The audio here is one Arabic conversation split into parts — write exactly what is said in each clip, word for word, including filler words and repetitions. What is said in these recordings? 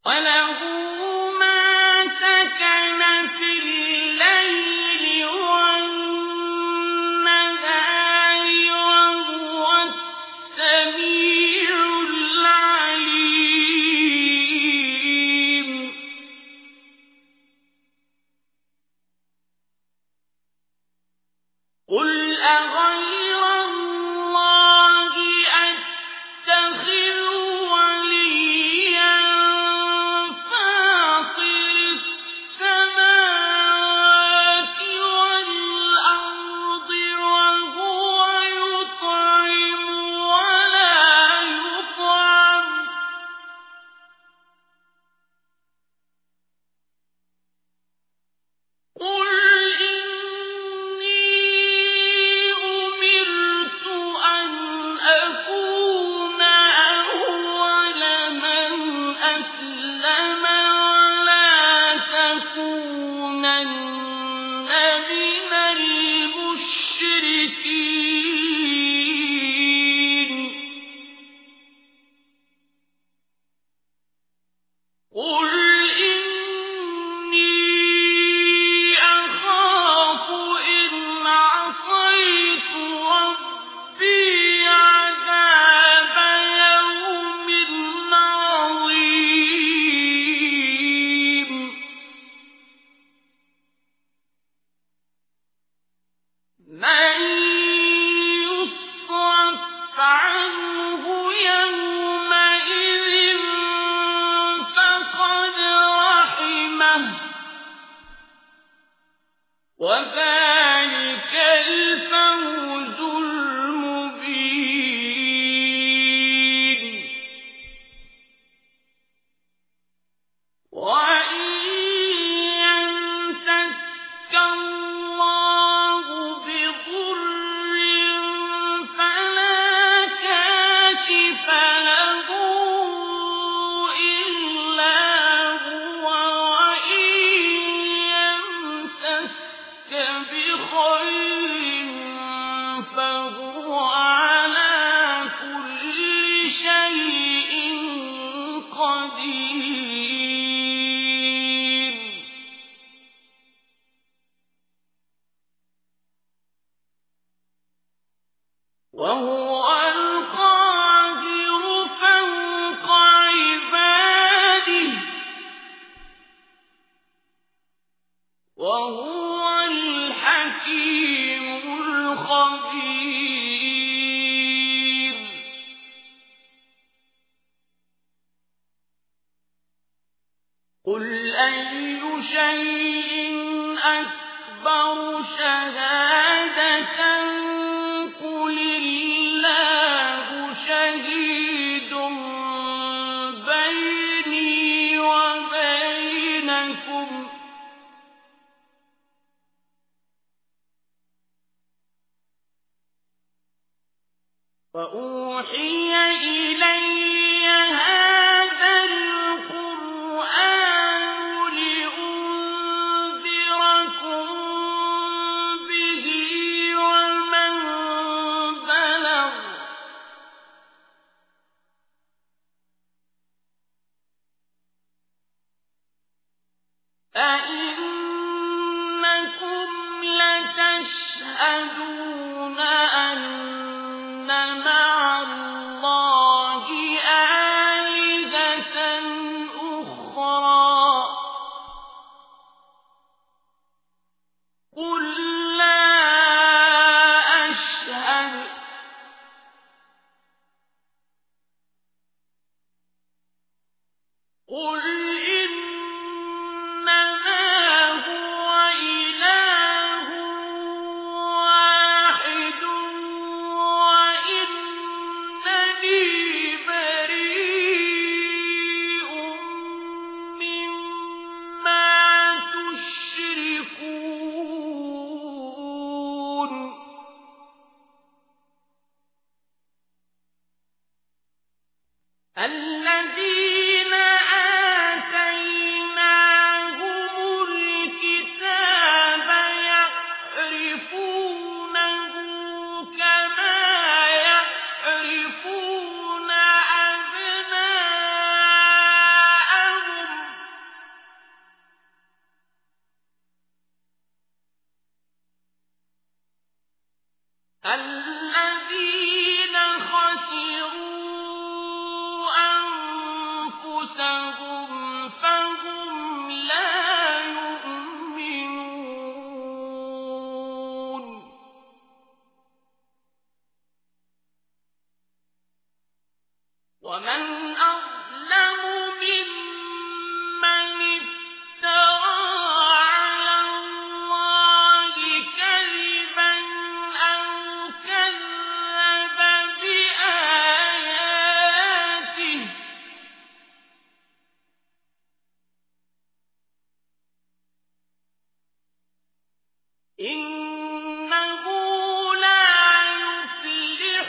وله ما سكن في الليل والنهار وهو السميع العليم. قل أغير الله أتخذ وليا فاطر السماوات والأرض وهو يطعم ولا يطعم قل من يصرف عنه يومئذ فقد رحمه وذلك الفوز المبين. وإن يمسسك الله بضر فلا كاشف له إلا هو وإن يمسسك بخير فهو على كل شيء قدير. وهو القاهر فوق عباده وهو الحكيم الخبير. قل أي شيء أكبر شهادةً قل الله شهيد بيني وبينكم وأوحي إلي هذا القرآن لأنذركم به ومن بلغ أئنكم لتشهدون أن مع الله آلهة أخرى قل لا أشهد قل إنما هو إله واحد وإنني بريء مما تشركون. الذين أنفسهم فهم لا يؤمنون ومن أظلم ممن افترى على الله كذبا أو كذب بآياته إنه لا يفلح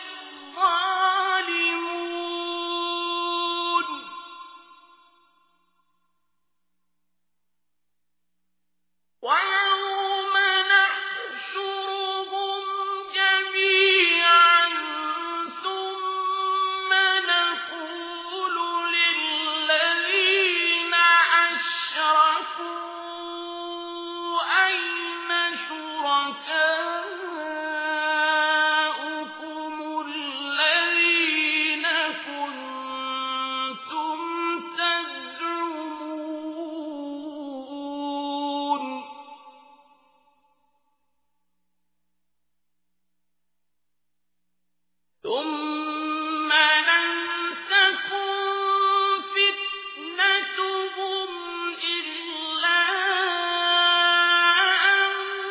الظالمون ويوم نحشرهم جميعا ثم نقول للذين أشركوا أين شركاؤكم الذين كنتم تزعمون ثم لم تكن فتنتهم إلا أن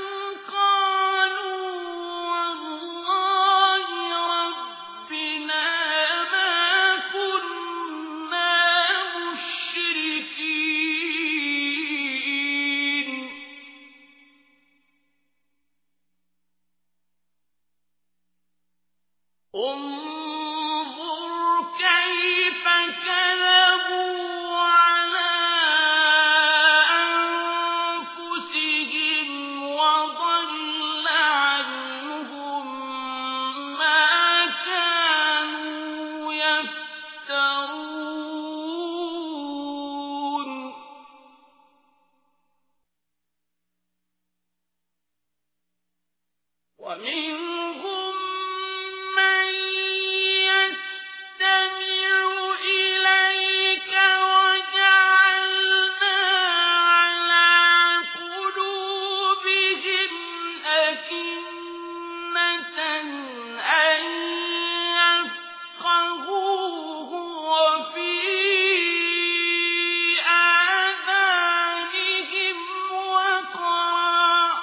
قالوا والله ربنا ما كنا مشركين انظر كيف كذبوا على أنفسهم وضل عنهم ما كانوا يفترون ومنهم من يستمع إليك وجعلنا على قلوبهم أكنة أن يفقهوه وفي آذانهم وقرا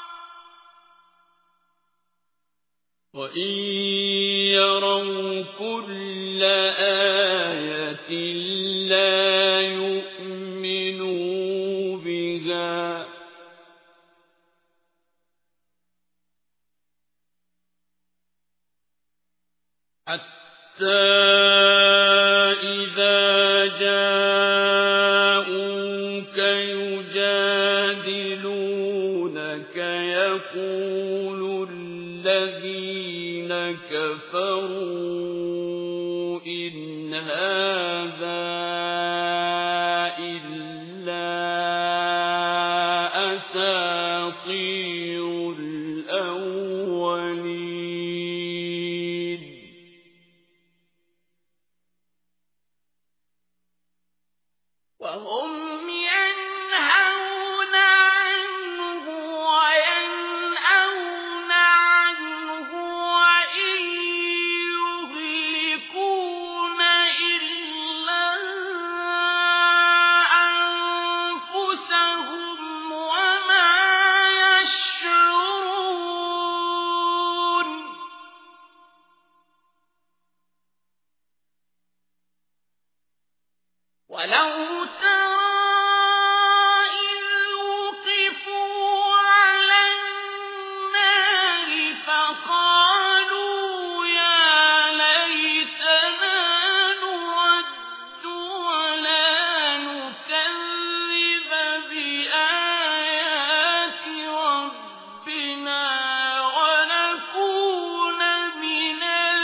وإن يروا كل آية لا يؤمنوا بها حتى إذا جاءوك يجادلونك يقول الذين كفروا إن هذا إلا أساطير الأولين وهم ينهون عنه وينأون عنه وإن يهلكون إلا أنفسهم وما يشعرون ولو ترى إذ وقفوا على النار فقالوا يا ليتنا نرد ولا نكذب بآيات ربنا ونكون من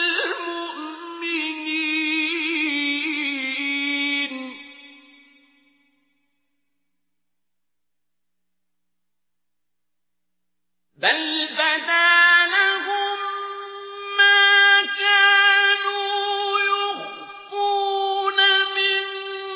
المؤمنين بل بدا لهم ما كانوا يخفون من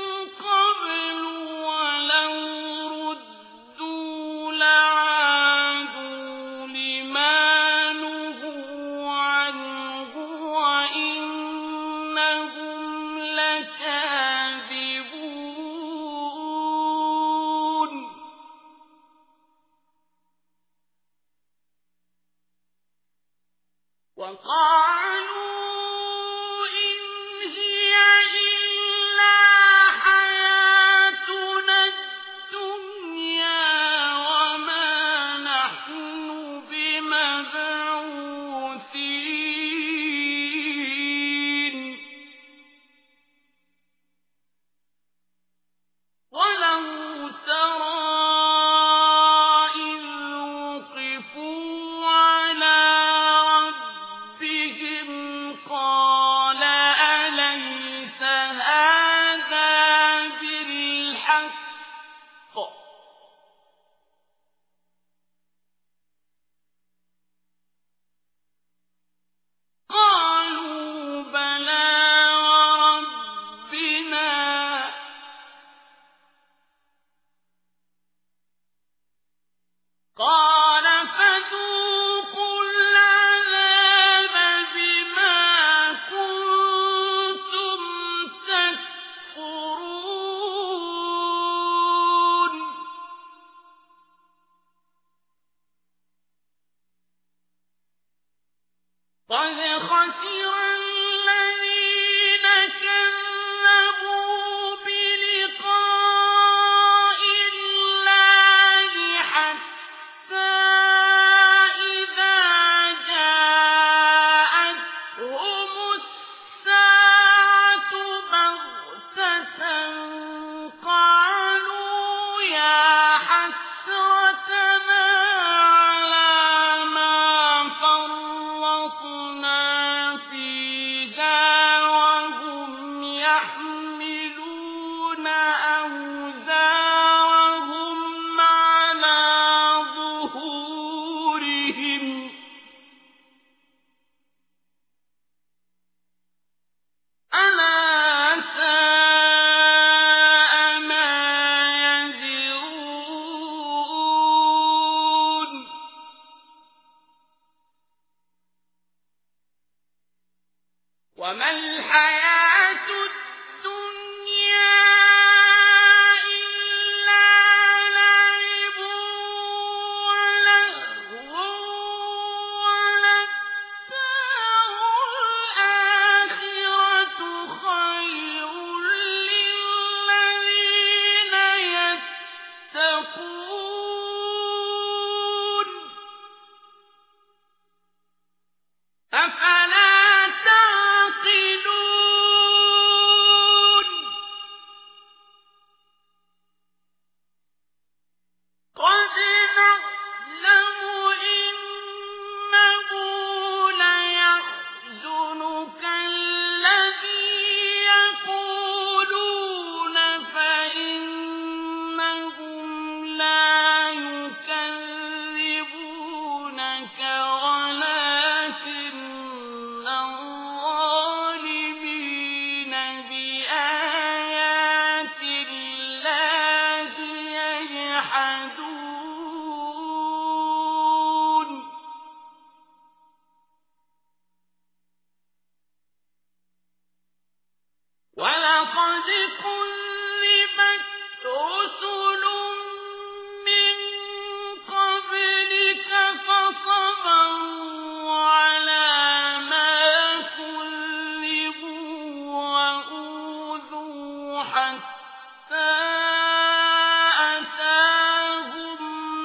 أتاهم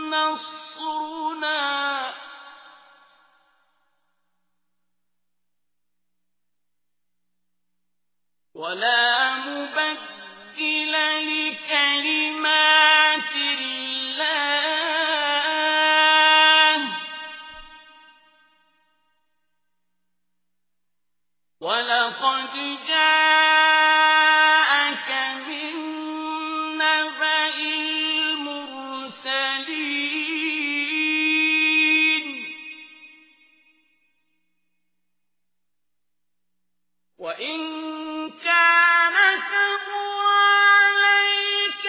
نصرنا ولا مبدل لكلمات الله ولقد جاءك من نبأ المرسلين وإن كان كبر عليك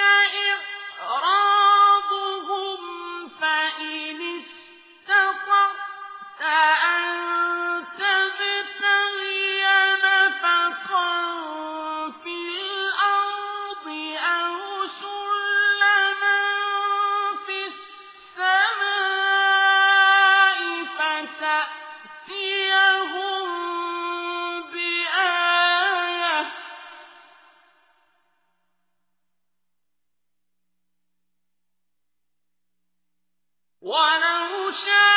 إعراضهم فإن استطعت أن تبتغي نفقا في الأرض أو سلما في السماء فتأتيهم بآية ولو شاء